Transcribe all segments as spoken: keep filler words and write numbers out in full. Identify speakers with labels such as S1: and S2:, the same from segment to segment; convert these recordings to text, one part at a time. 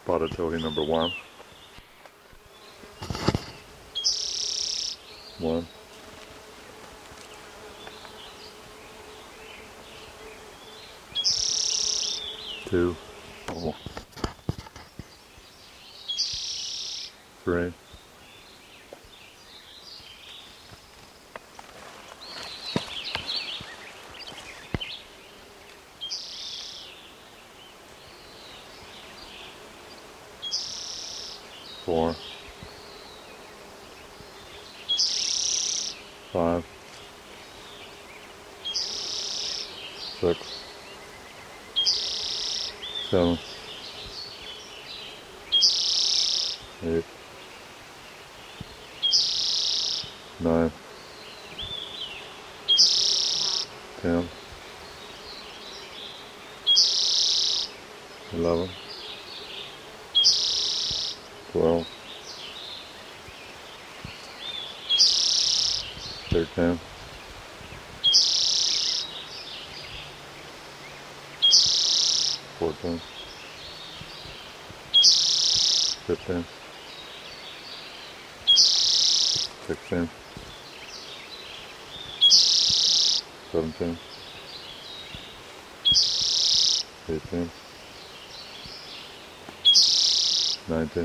S1: Spotted towhee number one. One. Two. Oh. Three. Four. Five. Six. Seven. Eight. Nine. Ten. Eleven. Twelve. Thirteen. Fourteen. Fifteen. Sixteen. Seventeen. Eighteen. Nineteen.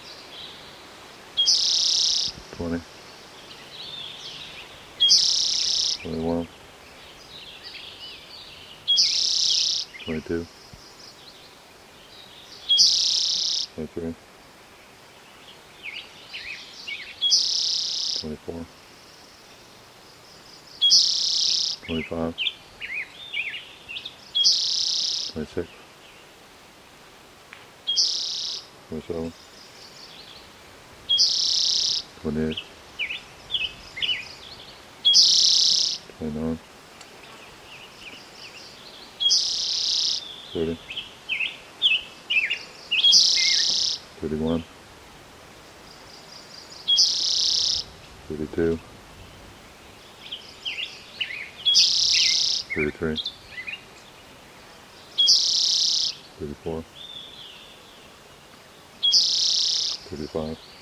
S1: Twenty. Twenty-one. Twenty-two. Twenty-three. Twenty-four. Twenty-five. Twenty-six. Twenty-seven. Twenty-eight. Twenty-nine. Thirty. Thirty-one. Thirty-two. Thirty-three. Thirty-four. Thirty-five.